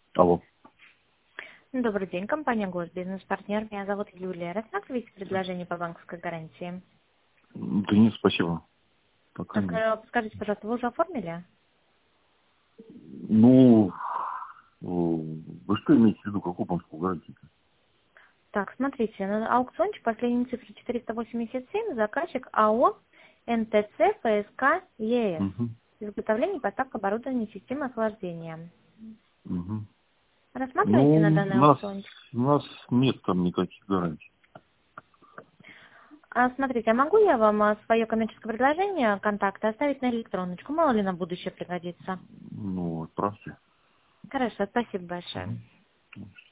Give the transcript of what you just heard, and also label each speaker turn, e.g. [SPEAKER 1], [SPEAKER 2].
[SPEAKER 1] Алло.
[SPEAKER 2] Добрый день, компания «Госбизнес-партнер». Меня зовут Юлия. Рассматриваете предложение по банковской гарантии?
[SPEAKER 1] Да нет, спасибо. Пока
[SPEAKER 2] Так,
[SPEAKER 1] нет.
[SPEAKER 2] скажите, пожалуйста, вы уже оформили?
[SPEAKER 1] Ну, вы что имеете в виду, какую банковскую гарантию?
[SPEAKER 2] Так, смотрите, на аукциончик последние цифры 487, заказчик АО НТЦ ФСК ЕС.
[SPEAKER 1] Угу.
[SPEAKER 2] Изготовление и поставка оборудования системы охлаждения.
[SPEAKER 1] Угу.
[SPEAKER 2] Рассматриваете
[SPEAKER 1] Ну,
[SPEAKER 2] на данный аукциончик?
[SPEAKER 1] у нас нет там никаких гарантий.
[SPEAKER 2] Смотрите, а могу я вам свое коммерческое предложение, контакты оставить на электроночку? Мало ли на будущее пригодится.
[SPEAKER 1] Ну, отправьте.
[SPEAKER 2] Хорошо, спасибо большое.
[SPEAKER 1] Мгм.